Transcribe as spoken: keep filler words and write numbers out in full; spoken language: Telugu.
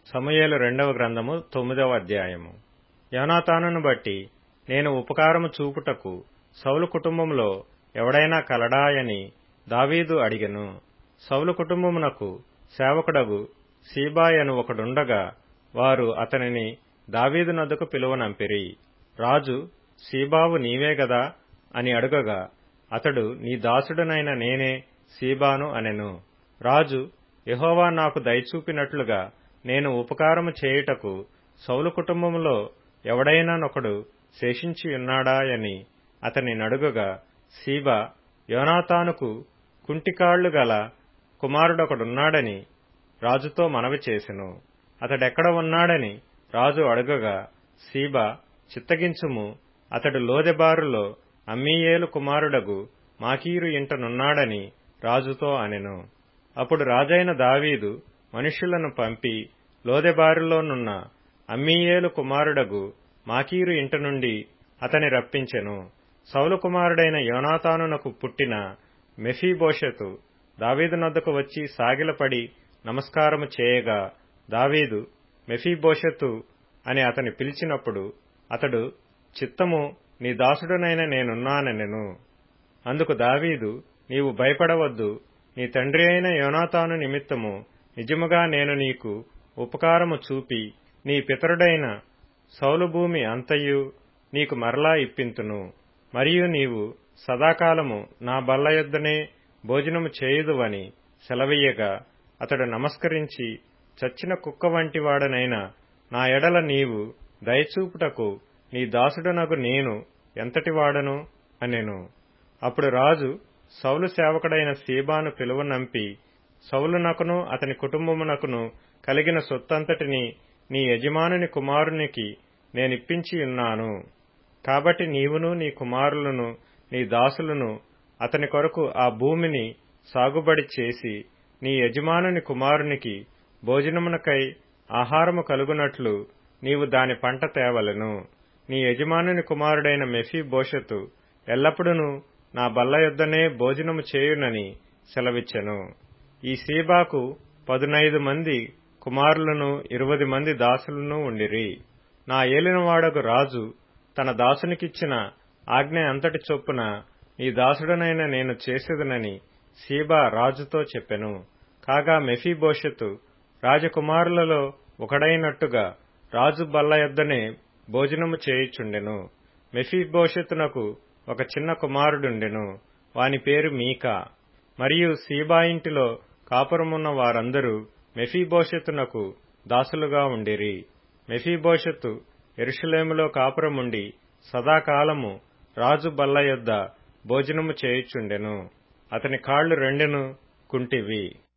సమూయేలు రెండవ గ్రంథము తొమ్మిదవ అధ్యాయము. యోనాతానును బట్టి నేను ఉపకారము చూపుటకు సౌలు కుటుంబములో ఎవడైనా కలడాయని దావీదు అడిగెను. సౌలు కుటుంబమునకు సేవకుడగు సీబాయి అను ఒకడుండగా వారు అతనిని దావీదు నొద్దకు పిలువనంపిరి. రాజు, సీబావు నీవే గదా అని అడుగగా అతడు, నీ దాసుడనైన నేనే సీబాను అనెను. రాజు, యెహోవా నాకు దయచూపినట్లుగా నేను ఉపకారము చేయుటకు సౌలు కుటుంబములో ఎవడైనానొకడు శేషించియున్నాడాయని అతని నడుగగా సీబా, యోనాతానుకు కుంటికాళ్లు గల కుమారుడొకడున్నాడని రాజుతో మనవి చేసెను. అతడెక్కడ ఉన్నాడని రాజు అడుగగా సీబా, చిత్తగించుము, అతడు లోదెబారులో అమ్మీయేలు కుమారుడగు మాకీరు ఇంటనున్నాడని రాజుతో అనెను. అప్పుడు రాజైన దావీదు మనుష్యులను పంపి లోదెబారులోనున్న అమ్మీయేలు కుమారుడగు మాకీరు ఇంట నుండి అతని రప్పించెను. సౌలు కుమారుడైన యోనాతానునకు పుట్టిన మెఫీబోషెతు దావీదు నొద్దకు వచ్చి సాగిలపడి నమస్కారము చేయగా దావీదు మెఫీబోషెతు అని అతని పిలిచినప్పుడు అతడు, చిత్తము, నీ దాసుడనైన నేనున్నానెను. అందుకు దావీదు, నీవు భయపడవద్దు, నీ తండ్రి అయిన యోనాతాను నిమిత్తము నిజముగా నేను నీకు ఉపకారము చూపి నీ పితరుడైన సౌలు భూమి అంతయు నీకు మరలా ఇప్పింతును. మరియు నీవు సదాకాలము నా బల్ల యొద్దనే భోజనము చేయుదువని సెలవీయగా అతడు నమస్కరించి, చచ్చిన కుక్క వంటి వాడనైన నా ఎడల నీవు దయచూపుటకు నీ దాసుడనగు నేను ఎంతటివాడను అనెను. అప్పుడు రాజు సౌలు సేవకుడైన సీబాను పిలువనంపి, సౌలునకును అతని కుటుంబమునకును కలిగిన సొత్తంతటిని నీ యజమానుని కుమారునికి నేనిప్పించియున్నాను. కాబట్టి నీవును నీ కుమారులను నీ దాసులను అతని కొరకు ఆ భూమిని సాగుబడి చేసి నీ యజమానుని కుమారునికి భోజనమునకై ఆహారము కలుగునట్లు నీవు దాని పంట తేవలెను. నీ యజమానుని కుమారుడైన మెఫీబోషెతు ఎల్లప్పుడూ నా బల్ల యొద్దనే భోజనము చేయునని సెలవిచ్చెను. ఈ సీబాకు పదునైదు మంది కుమారులను ఇరువది మంది దాసులను ఉండిరి. నా ఏలినవాడగు రాజు తన దాసునికిచ్చిన ఆజ్ఞ అంతటి చొప్పున నీ దాసుడనైన నేను చేసేదనని సీబా రాజుతో చెప్పెను. కాగా మెఫీబోషెతు రాజకుమారులలో ఒకడైనట్టుగా రాజు బల్ల యొద్దనే భోజనము చేయుచుండెను. మెఫీబోషెతునకు ఒక చిన్న కుమారుడుండెను, వాని పేరు మీకా. మరియు సీబా ఇంటిలో కాపురమున్న వారందరూ మెఫీబోషెతునకు దాసులుగా ఉండిరి. మెఫీబోషెతు యెరూషలేములో కాపురముండి సదాకాలము రాజు బల్ల యొద్ద భోజనము చేయుచుండెను. అతని కాళ్లు రెండును కుంటివి.